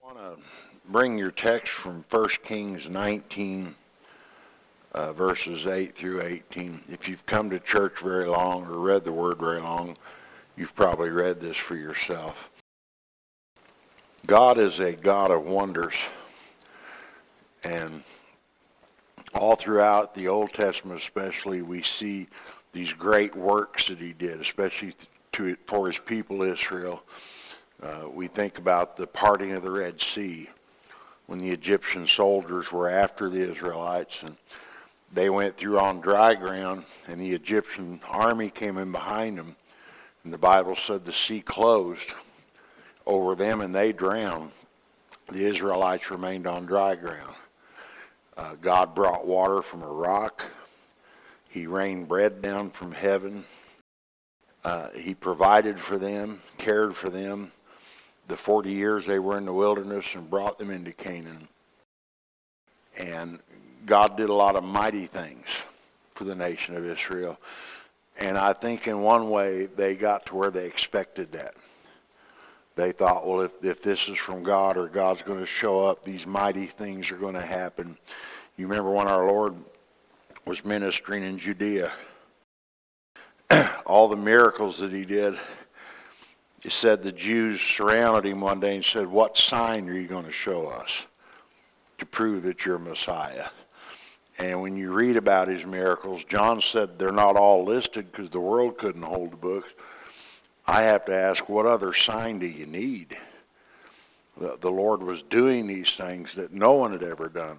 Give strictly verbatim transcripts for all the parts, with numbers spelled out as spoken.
I want to bring your text from First Kings nineteen, uh, verses eight through eighteen. If you've come to church very long or read the Word very long, you've probably read this for yourself. God is a God of wonders, and all throughout the Old Testament especially, we see these great works that he did, especially to for his people Israel. Uh, we think about the parting of the Red Sea when the Egyptian soldiers were after the Israelites, and they went through on dry ground, and the Egyptian army came in behind them, and the Bible said the sea closed over them and they drowned. The Israelites remained on dry ground. Uh, God brought water from a rock. He rained bread down from heaven. Uh, he provided for them, cared for them the forty years they were in the wilderness and brought them into Canaan. And God did a lot of mighty things for the nation of Israel. And I think in one way they got to where they expected that. They thought, well, if, if this is from God or God's going to show up, these mighty things are going to happen. You remember when our Lord was ministering in Judea, all the miracles that he did, it said the Jews surrounded him one day and said, what sign are you going to show us to prove that you're Messiah? And when you read about his miracles, John said they're not all listed because the world couldn't hold the books. I have to ask, what other sign do you need? The, the Lord was doing these things that no one had ever done.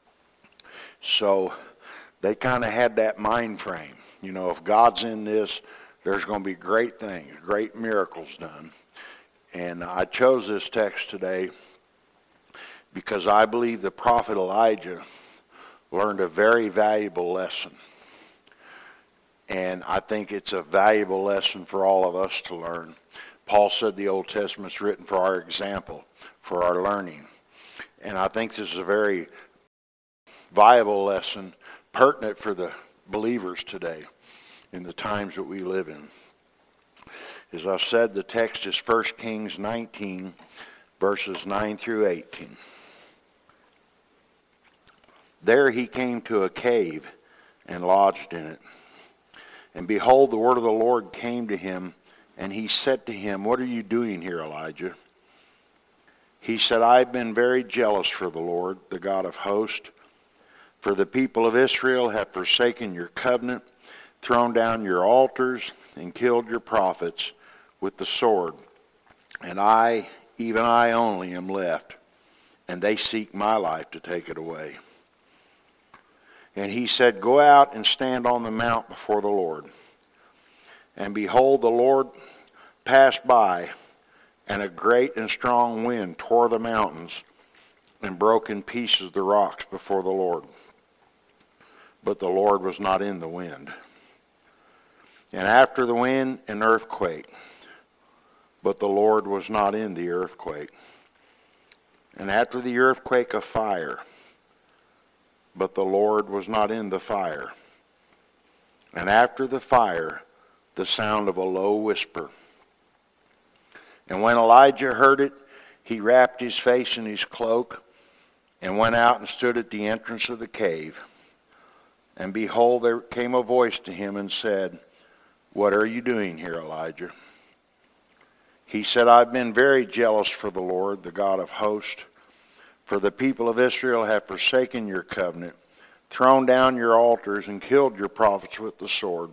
So they kind of had that mind frame. You know, if God's in this, there's going to be great things, great miracles done. And I chose this text today because I believe the prophet Elijah learned a very valuable lesson. And I think it's a valuable lesson for all of us to learn. Paul said the Old Testament's written for our example, for our learning. And I think this is a very viable lesson, pertinent for the believers today in the times that we live in. As I said, the text is First Kings nineteen, verses nine through eighteen. There he came to a cave and lodged in it. And behold, the word of the Lord came to him, and he said to him, what are you doing here, Elijah? He said, I've been very jealous for the Lord, the God of hosts, for the people of Israel have forsaken your covenant, thrown down your altars, and killed your prophets with the sword. And I, even I only, am left, and they seek my life to take it away. And he said, go out and stand on the mount before the Lord. And behold, the Lord passed by, and a great and strong wind tore the mountains and broke in pieces the rocks before the Lord. But the Lord was not in the wind. And after the wind, an earthquake. But the Lord was not in the earthquake. And after the earthquake, a fire. But the Lord was not in the fire. And after the fire, the sound of a low whisper. And when Elijah heard it, he wrapped his face in his cloak and went out and stood at the entrance of the cave. And behold, there came a voice to him and said, what are you doing here, Elijah? He said, I've been very jealous for the Lord, the God of hosts. For the people of Israel have forsaken your covenant, thrown down your altars, and killed your prophets with the sword.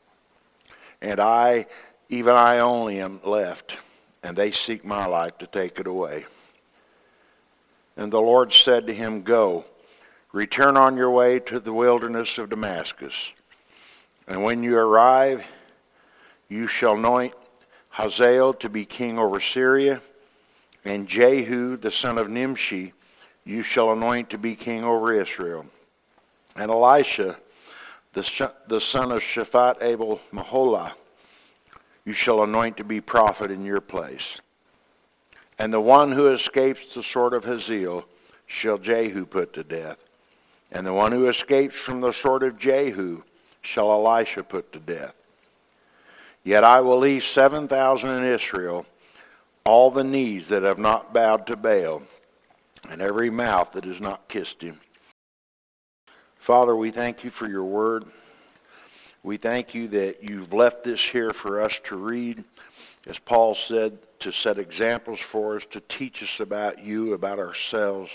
And I, even I only, am left, and they seek my life to take it away. And the Lord said to him, go, return on your way to the wilderness of Damascus. And when you arrive, you shall anoint Hazael to be king over Syria, and Jehu, the son of Nimshi, you shall anoint to be king over Israel. And Elisha, the, the son of Shaphat Abel Maholah, you shall anoint to be prophet in your place. And the one who escapes the sword of Hazael shall Jehu put to death. And the one who escapes from the sword of Jehu shall Elisha put to death. Yet I will leave seven thousand in Israel, all the knees that have not bowed to Baal, and every mouth that has not kissed him. Father, we thank you for your word. We thank you that you've left this here for us to read, as Paul said, to set examples for us, to teach us about you, about ourselves.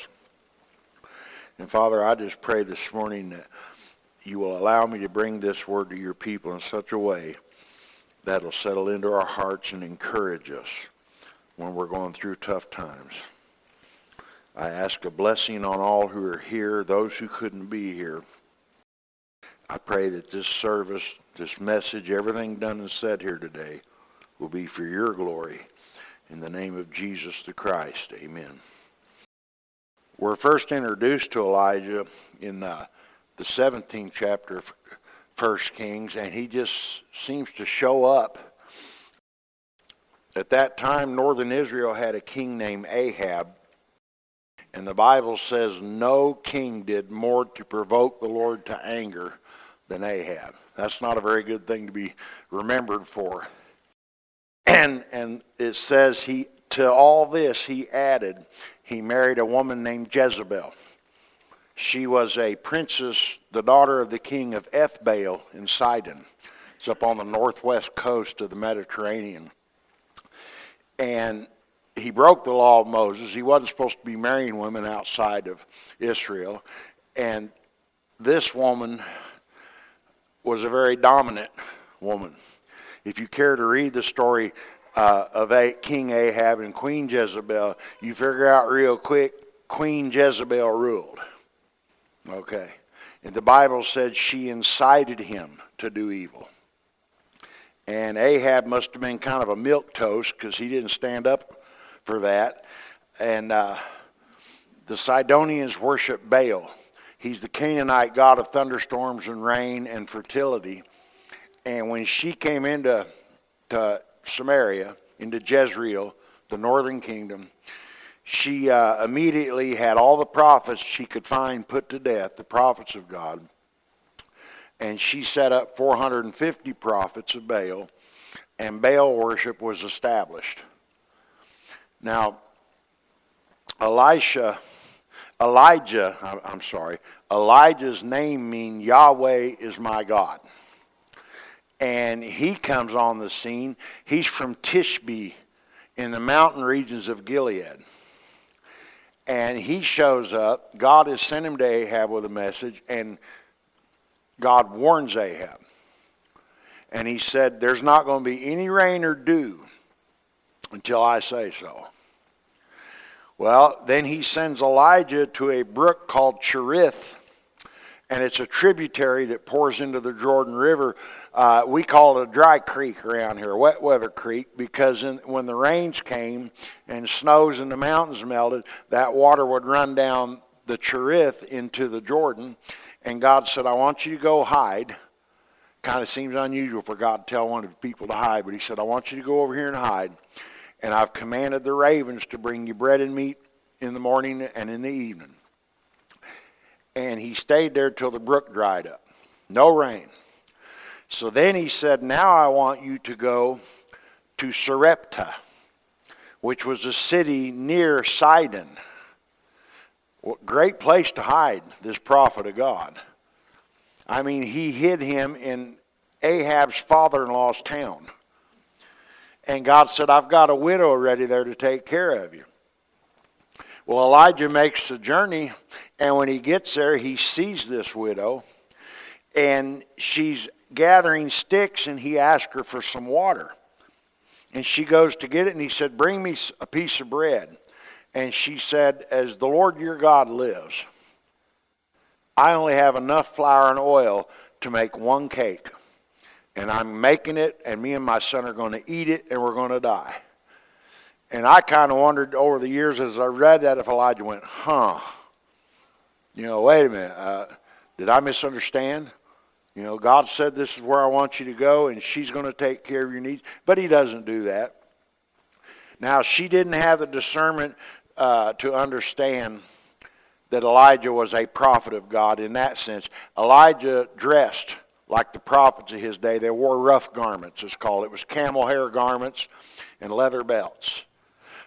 And Father, I just pray this morning that you will allow me to bring this word to your people in such a way that it'll settle into our hearts and encourage us when we're going through tough times. I ask a blessing on all who are here, those who couldn't be here. I pray that this service, this message, everything done and said here today will be for your glory. In the name of Jesus the Christ, amen. We're first introduced to Elijah in uh, the seventeenth chapter of First Kings, and he just seems to show up. At that time, northern Israel had a king named Ahab, and the Bible says no king did more to provoke the Lord to anger than Ahab. That's not a very good thing to be remembered for. And and it says he to all this he added, he married a woman named Jezebel. She was a princess, the daughter of the king of Ethbaal in Sidon. It's up on the northwest coast of the Mediterranean. And he broke the law of Moses. He wasn't supposed to be marrying women outside of Israel. And this woman was a very dominant woman. If you care to read the story uh, of a- King Ahab and Queen Jezebel, you figure out real quick, Queen Jezebel ruled. Okay. And the Bible said she incited him to do evil. And Ahab must have been kind of a milquetoast because he didn't stand up for that. And uh, the Sidonians worship Baal. He's the Canaanite god of thunderstorms and rain and fertility. And when she came into to Samaria, into Jezreel, the northern kingdom, she uh, immediately had all the prophets she could find put to death, the prophets of God. And she set up four hundred fifty prophets of Baal, and Baal worship was established. Now, Elisha, Elijah, I'm sorry, Elijah's name means Yahweh is my God. And he comes on the scene. He's from Tishbe in the mountain regions of Gilead. And he shows up. God has sent him to Ahab with a message, and God warns Ahab. And he said, there's not going to be any rain or dew until I say so. Well, then he sends Elijah to a brook called Cherith, and it's a tributary that pours into the Jordan River. Uh, we call it a dry creek around here, a wet weather creek, because in, when the rains came and snows and the mountains melted, that water would run down the Cherith into the Jordan. And God said, I want you to go hide. Kind of seems unusual for God to tell one of the people to hide, but he said, I want you to go over here and hide. And I've commanded the ravens to bring you bread and meat in the morning and in the evening. And he stayed there till the brook dried up. No rain. So then he said, now I want you to go to Sarepta, which was a city near Sidon. What great place to hide this prophet of God. I mean, he hid him in Ahab's father-in-law's town. And God said, I've got a widow ready there to take care of you. Well, Elijah makes the journey, and when he gets there, he sees this widow, and she's gathering sticks, and he asks her for some water. And she goes to get it, and he said, bring me a piece of bread. And she said, as the Lord your God lives, I only have enough flour and oil to make one cake. And I'm making it, and me and my son are going to eat it, and we're going to die. And I kind of wondered over the years as I read that if Elijah went, huh, you know, wait a minute, uh, did I misunderstand? You know, God said this is where I want you to go, and she's going to take care of your needs. But he doesn't do that. Now, she didn't have the discernment uh, to understand that Elijah was a prophet of God in that sense. Elijah dressed like the prophets of his day. They wore rough garments, it's called. It was camel hair garments and leather belts.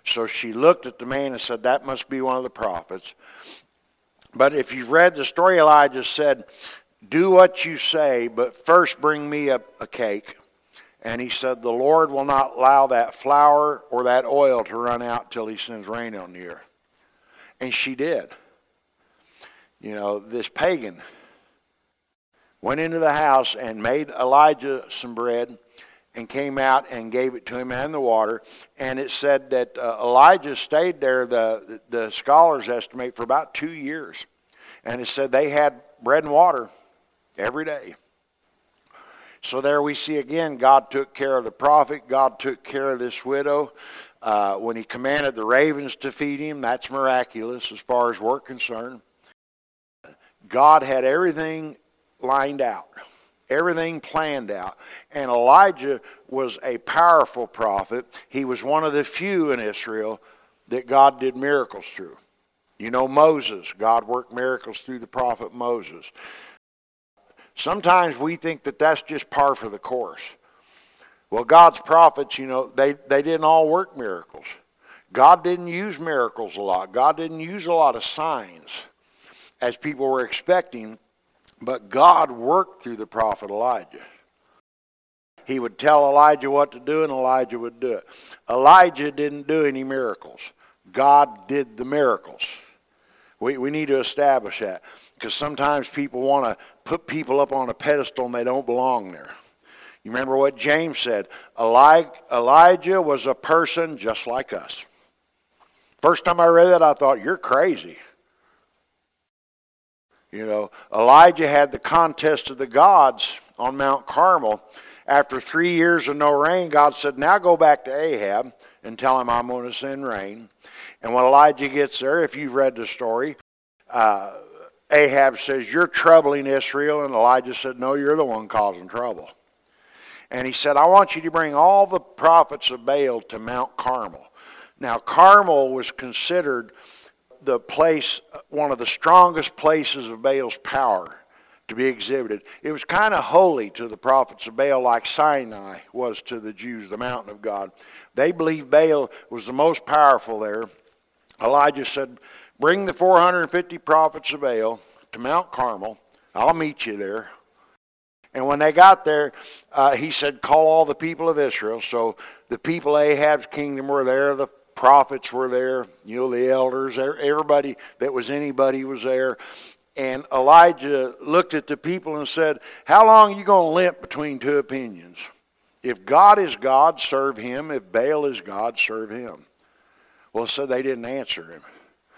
So she looked at the man and said, that must be one of the prophets. But if you've read the story, Elijah said, do what you say, but first bring me a, a cake. And he said, the Lord will not allow that flour or that oil to run out till he sends rain on the earth. And she did. You know, this pagan went into the house and made Elijah some bread and came out and gave it to him and the water. And it said that uh, Elijah stayed there, the, the scholars estimate, for about two years. And it said they had bread and water every day. So there we see again, God took care of the prophet. God took care of this widow. Uh, when he commanded the ravens to feed him, that's miraculous as far as we're concerned. God had everything lined out. Everything planned out. And Elijah was a powerful prophet. He was one of the few in Israel that God did miracles through. You know Moses. God worked miracles through the prophet Moses. Sometimes we think that that's just par for the course. Well, God's prophets, you know, they, they didn't all work miracles. God didn't use miracles a lot. God didn't use a lot of signs as people were expecting. But God worked through the prophet Elijah. He would tell Elijah what to do, and Elijah would do it. Elijah didn't do any miracles. God did the miracles. We, we need to establish that. Because sometimes people want to put people up on a pedestal and they don't belong there. You remember what James said? Eli- Elijah was a person just like us. First time I read that, I thought, you're crazy. You know, Elijah had the contest of the gods on Mount Carmel. After three years of no rain, God said, now go back to Ahab and tell him I'm going to send rain. And when Elijah gets there, if you've read the story, uh, Ahab says, you're troubling Israel. And Elijah said, no, you're the one causing trouble. And he said, I want you to bring all the prophets of Baal to Mount Carmel. Now, Carmel was considered the place, one of the strongest places of Baal's power to be exhibited. It was kind of holy to the prophets of Baal, like Sinai was to the Jews, the mountain of God. They believed Baal was the most powerful there. Elijah said, bring the four hundred fifty prophets of Baal to Mount Carmel. I'll meet you there. And when they got there, uh, he said, call all the people of Israel. So the people of Ahab's kingdom were there, the prophets were there, you know, the elders, everybody that was anybody was there. And Elijah looked at the people and said, how long are you going to limp between two opinions? If God is God, serve him. If Baal is God, serve him. Well, so they didn't answer him.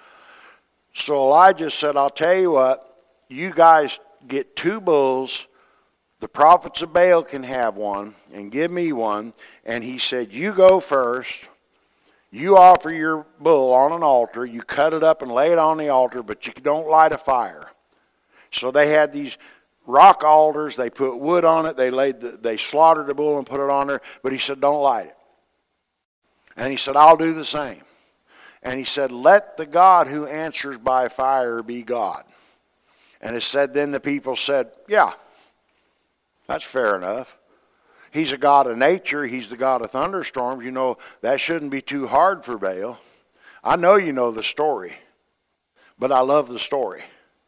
So Elijah said, I'll tell you what, you guys get two bulls. The prophets of Baal can have one, and give me one. And he said, you go first. You offer your bull on an altar. You cut it up and lay it on the altar, but you don't light a fire. So they had these rock altars. They put wood on it. They laid the, they slaughtered the bull and put it on there. But he said, don't light it. And he said, I'll do the same. And he said, let the God who answers by fire be God. And it said, then the people said, yeah, that's fair enough. He's a God of nature. He's the God of thunderstorms. You know, that shouldn't be too hard for Baal. I know you know the story, but I love the story.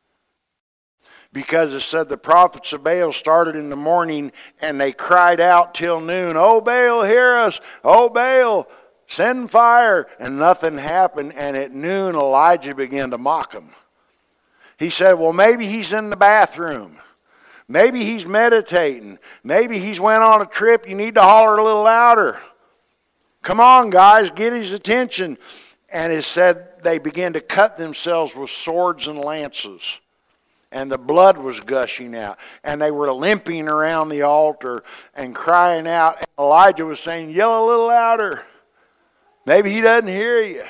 Because it said the prophets of Baal started in the morning and they cried out till noon, oh Baal, hear us. Oh Baal, send fire. And nothing happened. And at noon, Elijah began to mock him. He said, well, maybe he's in the bathroom. Maybe he's meditating. Maybe he's went on a trip. You need to holler a little louder. Come on, guys, get his attention. And it said they began to cut themselves with swords and lances. And the blood was gushing out. And they were limping around the altar and crying out. And Elijah was saying, yell a little louder. Maybe he doesn't hear you.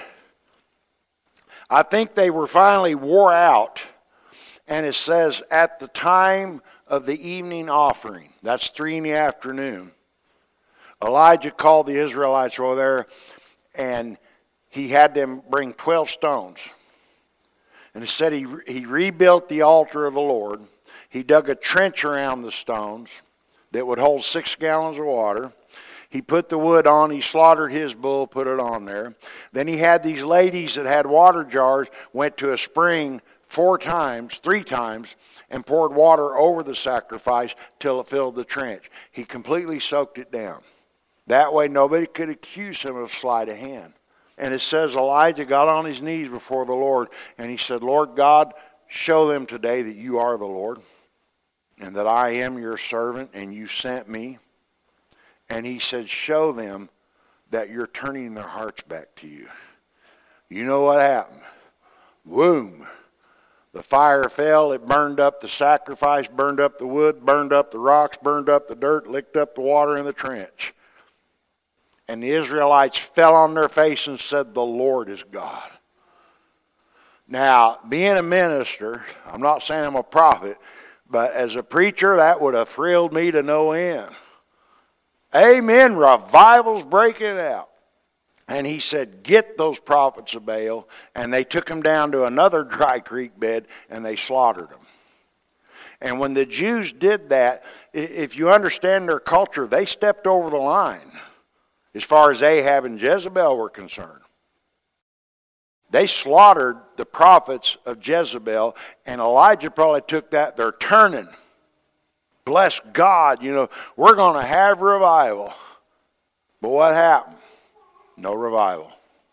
I think they were finally wore out. And it says, at the time of the evening offering, that's three in the afternoon, Elijah called the Israelites over there, and he had them bring twelve stones. And it said he, he rebuilt the altar of the Lord. He dug a trench around the stones that would hold six gallons of water. He put the wood on, he slaughtered his bull, put it on there. Then he had these ladies that had water jars, went to a spring four times, three times, and poured water over the sacrifice till it filled the trench. He completely soaked it down. That way nobody could accuse him of sleight of hand. And it says Elijah got on his knees before the Lord, and he said, Lord God, show them today that you are the Lord, and that I am your servant, and you sent me. And he said, show them that you're turning their hearts back to you. You know what happened? Boom. The fire fell, it burned up the sacrifice, burned up the wood, burned up the rocks, burned up the dirt, licked up the water in the trench. And the Israelites fell on their face and said, the Lord is God. Now, being a minister, I'm not saying I'm a prophet, but as a preacher, that would have thrilled me to no end. Amen. Revival's breaking out. And he said, get those prophets of Baal. And they took them down to another dry creek bed and they slaughtered them. And when the Jews did that, if you understand their culture, they stepped over the line as far as Ahab and Jezebel were concerned. They slaughtered the prophets of Jezebel, and Elijah probably took that. They're turning. Bless God, you know, we're going to have revival. But what happened? No revival.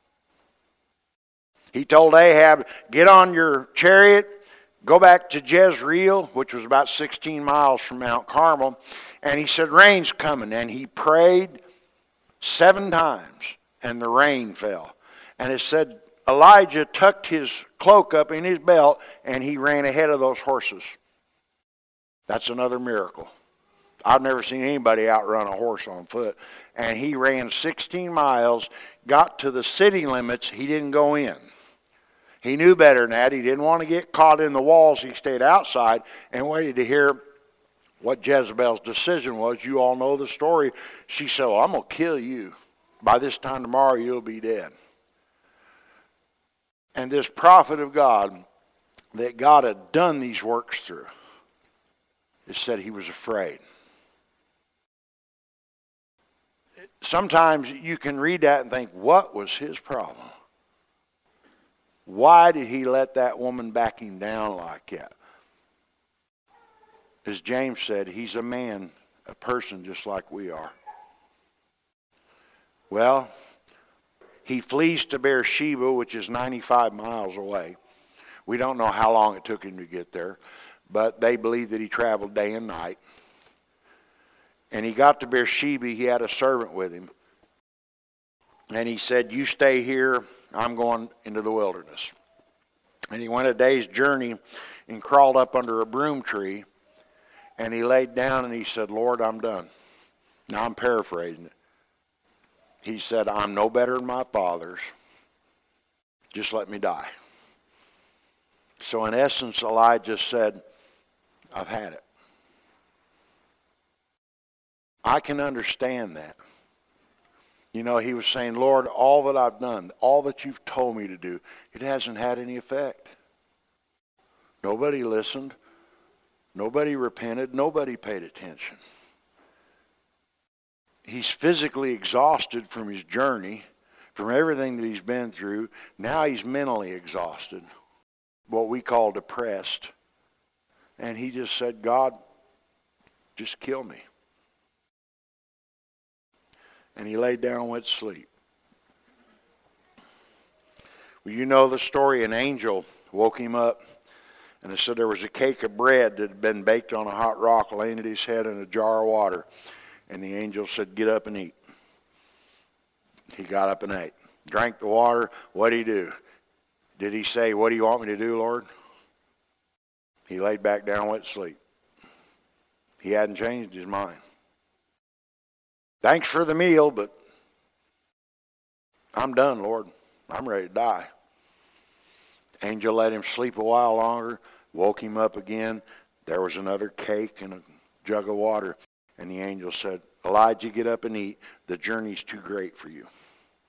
He told Ahab, get on your chariot, go back to Jezreel, which was about sixteen miles from Mount Carmel. And he said, rain's coming. And he prayed seven times, and the rain fell. And it said, Elijah tucked his cloak up in his belt, and he ran ahead of those horses. That's another miracle. I've never seen anybody outrun a horse on foot. And he ran sixteen miles, got to the city limits. He didn't go in. He knew better than that. He didn't want to get caught in the walls. He stayed outside and waited to hear what Jezebel's decision was. You all know the story. She said, well, I'm going to kill you. By this time tomorrow, you'll be dead. And this prophet of God that God had done these works through, it said he was afraid. Sometimes you can read that and think, what was his problem? Why did he let that woman back him down like that? As James said, he's a man, a person just like we are. Well, he flees to Beersheba, which is ninety-five miles away. We don't know how long it took him to get there, but they believe that he traveled day and night. And he got to Beersheba. He had a servant with him. And he said, you stay here. I'm going into the wilderness. And he went a day's journey and crawled up under a broom tree. And he laid down and he said, Lord, I'm done. Now I'm paraphrasing it. He said, I'm no better than my fathers. Just let me die. So in essence, Elijah said, I've had it. I can understand that. You know, he was saying, Lord, all that I've done, all that you've told me to do, it hasn't had any effect. Nobody listened. Nobody repented. Nobody paid attention. He's physically exhausted from his journey, from everything that he's been through. Now he's mentally exhausted, what we call depressed. And he just said, God, just kill me. And he laid down and went to sleep. Well, you know the story. An angel woke him up, and it said there was a cake of bread that had been baked on a hot rock laying at his head in a jar of water. And the angel said, get up and eat. He got up and ate. Drank the water. What did he do? Did he say, what do you want me to do, Lord? He laid back down and went to sleep. He hadn't changed his mind. Thanks for the meal, but I'm done, Lord. I'm ready to die. Angel let him sleep a while longer, woke him up again. There was another cake and a jug of water. And the angel said, Elijah, get up and eat. The journey's too great for you.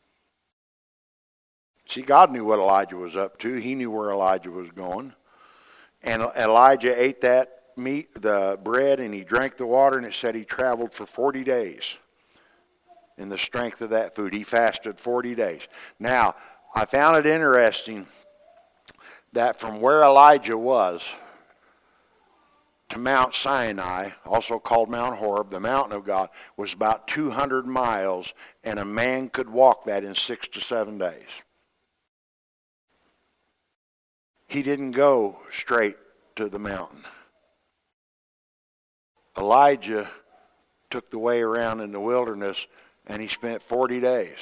See, God knew what Elijah was up to. He knew where Elijah was going. And Elijah ate that meat, the bread, and he drank the water, and it said he traveled for forty days. in the strength of that food. He fasted forty days. Now, I found it interesting that from where Elijah was to Mount Sinai, also called Mount Horeb, the mountain of God, was about two hundred miles, and a man could walk that in six to seven days. He didn't go straight to the mountain. Elijah took the way around in the wilderness, and he spent forty days.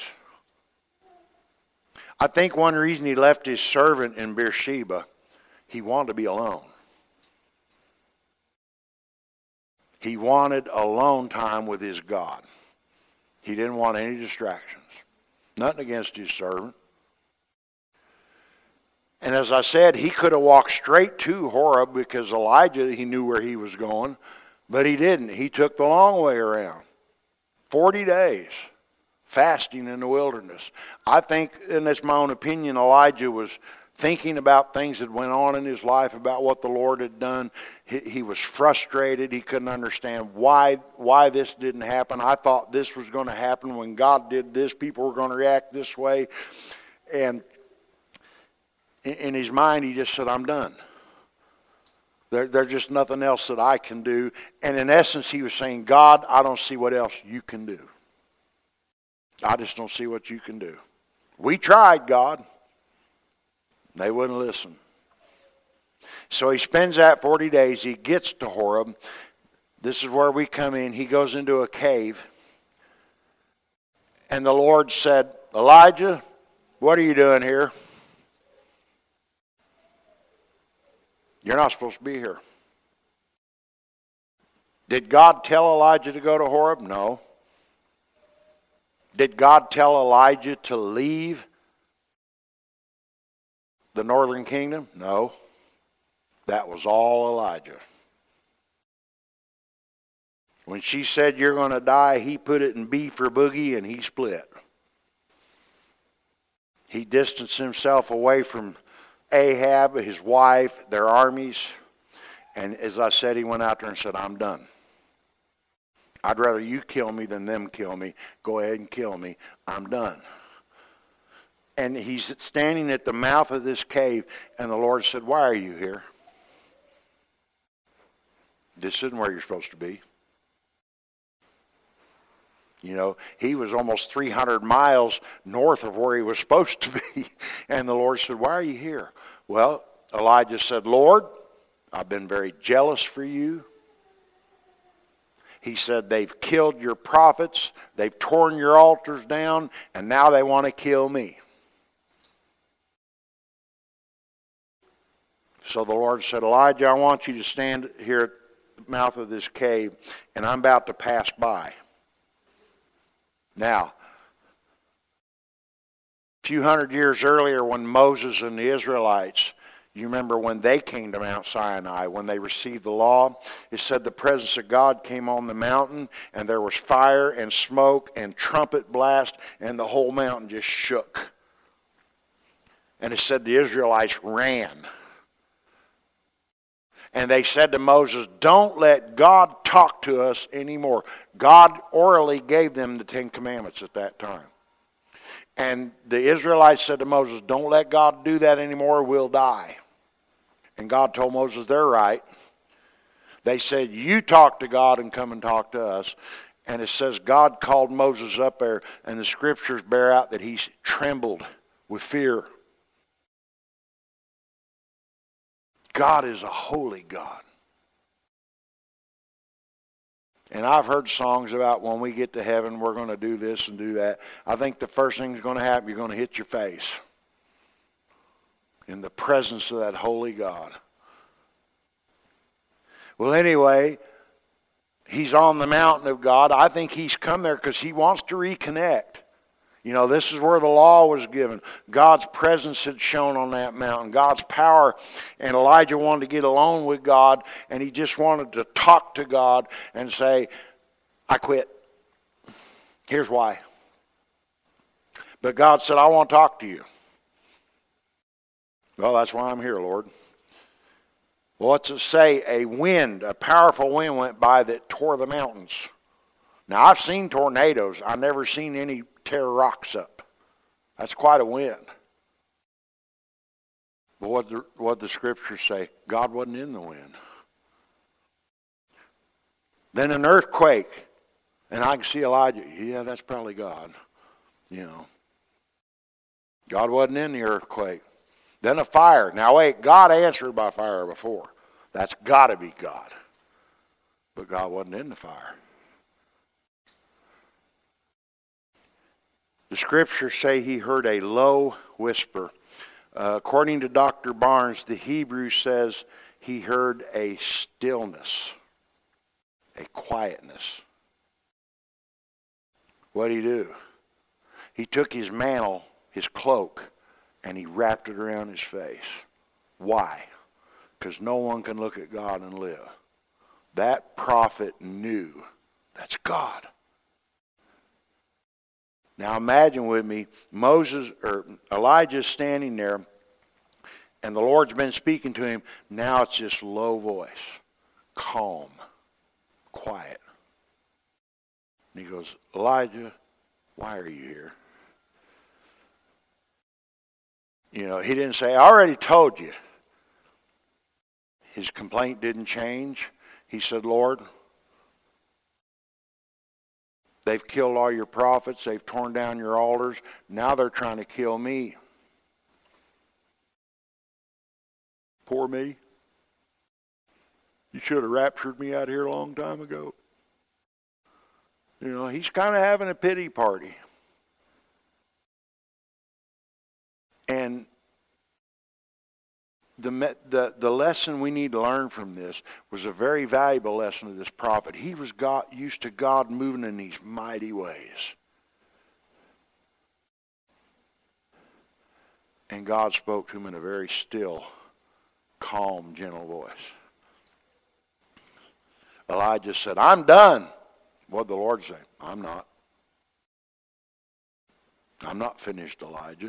I think one reason he left his servant in Beersheba, he wanted to be alone. He wanted alone time with his God. He didn't want any distractions. Nothing against his servant. And as I said, he could have walked straight to Horeb because Elijah, he knew where he was going, but he didn't. He took the long way around. forty days fasting in the wilderness. I think, and that's my own opinion, Elijah was thinking about things that went on in his life, about what the Lord had done. He, he was frustrated. He couldn't understand why, why this didn't happen. I thought this was going to happen. When God did this, people were going to react this way. And in his mind, he just said, I'm done. There, there's just nothing else that I can do. And in essence, he was saying, God, I don't see what else you can do. I just don't see what you can do. We tried, God. They wouldn't listen. So he spends that forty days. He gets to Horeb. This is where we come in. He goes into a cave. And the Lord said, Elijah, what are you doing here? You're not supposed to be here. Did God tell Elijah to go to Horeb? No. Did God tell Elijah to leave the northern kingdom? No. That was all Elijah. When she said you're going to die, he put it in B for boogie and he split. He distanced himself away from Ahab, his wife, their armies. And as I said, he went out there and said, I'm done. I'd rather you kill me than them kill me. Go ahead and kill me. I'm done. And he's standing at the mouth of this cave, and the Lord said, why are you here? This isn't where you're supposed to be. You know, he was almost three hundred miles north of where he was supposed to be. And the Lord said, why are you here? Well, Elijah said, Lord, I've been very jealous for you. He said, they've killed your prophets, they've torn your altars down, and now they want to kill me. So the Lord said, Elijah, I want you to stand here at the mouth of this cave, and I'm about to pass by. Now, a few hundred years earlier when Moses and the Israelites, you remember when they came to Mount Sinai, when they received the law, it said the presence of God came on the mountain, and there was fire and smoke and trumpet blast, and the whole mountain just shook. And it said the Israelites ran. And they said to Moses, don't let God talk to us anymore. God orally gave them the Ten Commandments at that time. And the Israelites said to Moses, don't let God do that anymore, we'll die. And God told Moses, they're right. They said, you talk to God and come and talk to us. And it says God called Moses up there, and the scriptures bear out that he trembled with fear. God is a holy God. And I've heard songs about when we get to heaven, we're going to do this and do that. I think the first thing that's going to happen, you're going to hit your face in the presence of that holy God. Well, anyway, he's on the mountain of God. I think he's come there because he wants to reconnect. You know, this is where the law was given. God's presence had shown on that mountain. God's power. And Elijah wanted to get alone with God. And he just wanted to talk to God and say, I quit. Here's why. But God said, I want to talk to you. Well, that's why I'm here, Lord. Well, what's it say? A wind, a powerful wind went by that tore the mountains. Now, I've seen tornadoes. I've never seen any tear rocks up. That's quite a wind. But what the, what the scriptures say, God wasn't in the wind. Then an earthquake. And I can see Elijah. Yeah, that's probably God. You know. God wasn't in the earthquake. Then a fire. Now wait, God answered by fire before. That's got to be God. But God wasn't in the fire. The scriptures say he heard a low whisper. Uh, according to Doctor Barnes, the Hebrew says he heard a stillness, a quietness. What did he do? He took his mantle, his cloak, and he wrapped it around his face. Why? Because no one can look at God and live. That prophet knew that's God. Now imagine with me, Moses or Elijah's standing there, and the Lord's been speaking to him. Now it's just low voice, calm, quiet. And he goes, Elijah, why are you here? You know, he didn't say, I already told you. His complaint didn't change. He said, Lord, they've killed all your prophets. They've torn down your altars. Now they're trying to kill me. Poor me. You should have raptured me out here a long time ago. You know, he's kind of having a pity party. And the, the, the lesson we need to learn from this was a very valuable lesson of this prophet. He was God, used to God moving in these mighty ways. And God spoke to him in a very still, calm, gentle voice. Elijah said, I'm done. What did the Lord say? I'm not. I'm not finished, Elijah.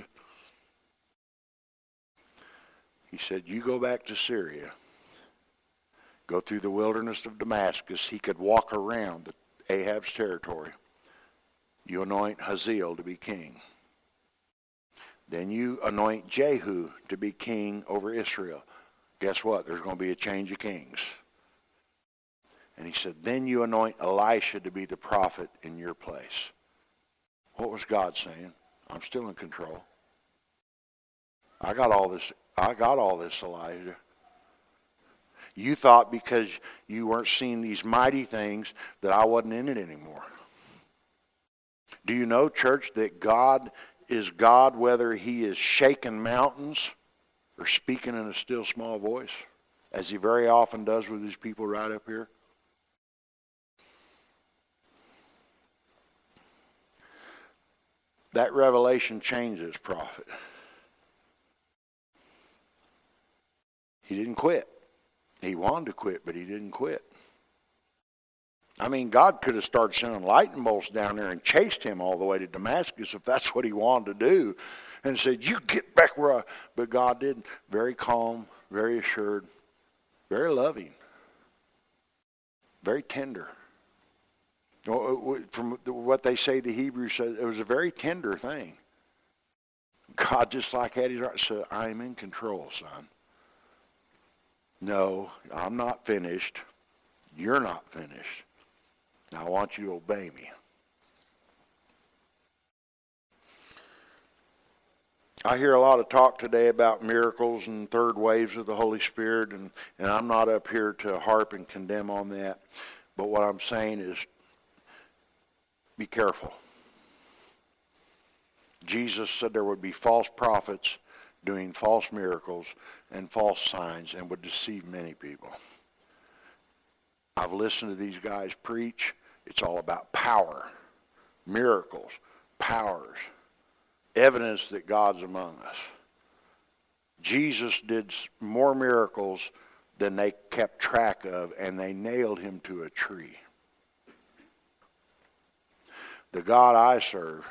He said, you go back to Syria. Go through the wilderness of Damascus. He could walk around the Ahab's territory. You anoint Hazael to be king. Then you anoint Jehu to be king over Israel. Guess what? There's going to be a change of kings. And he said, then you anoint Elisha to be the prophet in your place. What was God saying? I'm still in control. I got all this, I got all this, Elijah. You thought because you weren't seeing these mighty things that I wasn't in it anymore. Do you know, church, that God is God whether he is shaking mountains or speaking in a still small voice, as he very often does with these people right up here? That revelation changed this prophet. He didn't quit. He wanted to quit, but he didn't quit. I mean, God could have started sending lightning bolts down there and chased him all the way to Damascus if that's what he wanted to do, and said, you get back where I... But God did. Very calm, very assured, very loving, very tender. From what they say, the Hebrews said, it was a very tender thing. God just like had his right, said, I'm in control, son. No, I'm not finished. You're not finished. Now I want you to obey me. I hear a lot of talk today about miracles and third waves of the Holy Spirit, and, and I'm not up here to harp and condemn on that. But what I'm saying is, be careful. Jesus said there would be false prophets doing false miracles and false signs and would deceive many people. I've listened to these guys preach. It's all about power, miracles, powers, evidence that God's among us. Jesus did more miracles than they kept track of, and they nailed him to a tree. The God I serve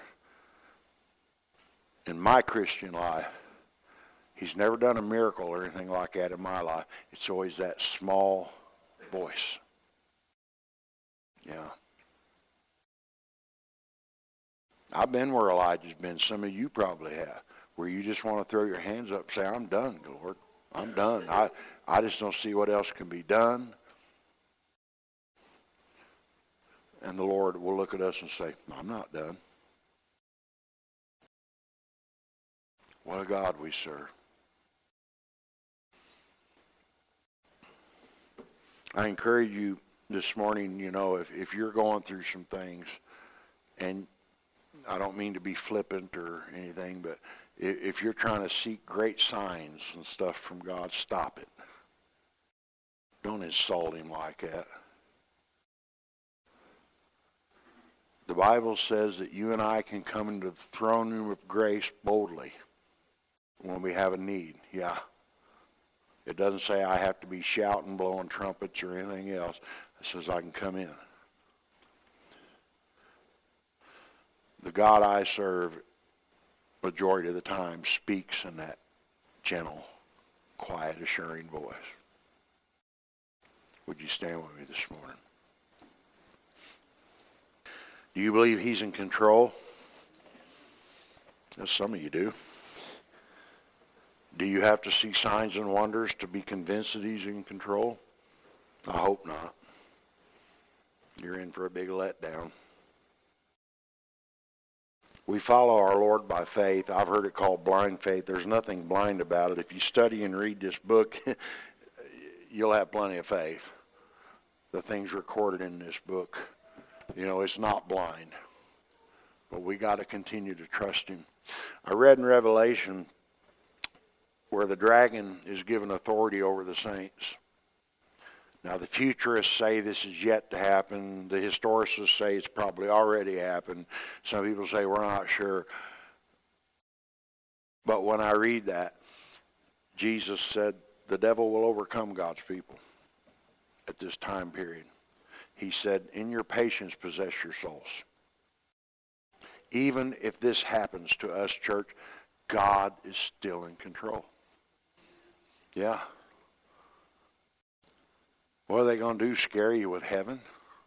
in my Christian life, he's never done a miracle or anything like that in my life. It's always that small voice. Yeah. I've been where Elijah's been. Some of you probably have, where you just want to throw your hands up and say, I'm done, Lord. I'm done. I, I just don't see what else can be done. And the Lord will look at us and say, I'm not done. What a God we serve. I encourage you this morning, you know, if, if you're going through some things, and I don't mean to be flippant or anything, but if, if you're trying to seek great signs and stuff from God, stop it. Don't insult him like that. The Bible says that you and I can come into the throne room of grace boldly when we have a need. Yeah. It doesn't say I have to be shouting, blowing trumpets or anything else. It says I can come in. The God I serve, majority of the time, speaks in that gentle, quiet, assuring voice. Would you stand with me this morning? Do you believe he's in control? Yes, some of you do. Do you have to see signs and wonders to be convinced that he's in control? I hope not. You're in for a big letdown. We follow our Lord by faith. I've heard it called blind faith. There's nothing blind about it. If you study and read this book, you'll have plenty of faith. The things recorded in this book. You know, it's not blind. But we got to continue to trust him. I read in Revelation where the dragon is given authority over the saints. Now, the futurists say this is yet to happen. The historicists say it's probably already happened. Some people say we're not sure. But when I read that, Jesus said the devil will overcome God's people at this time period. He said, in your patience, possess your souls. Even if this happens to us, church, God is still in control. Yeah. What are they going to do, scare you with heaven?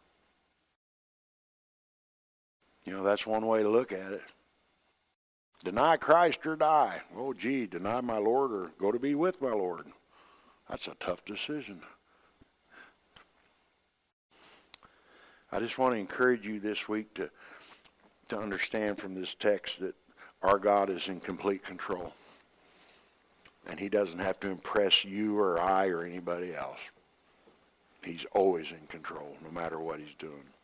You know, that's one way to look at it. Deny Christ or die. Oh, gee, deny my Lord or go to be with my Lord. That's a tough decision. I just want to encourage you this week to, to understand from this text that our God is in complete control. And he doesn't have to impress you or I or anybody else. He's always in control, no matter what he's doing.